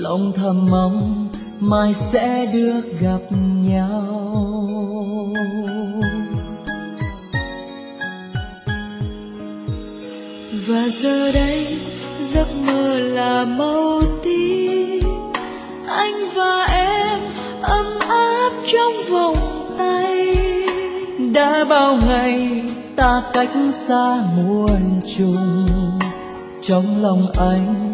lòng thầm mong mai sẽ được gặp nhau. Và giờ đây giấc mơ là màu tím, anh và em ấm áp trong vòng tay. Đã bao ngày ta cách xa muôn trùng, trong lòng anh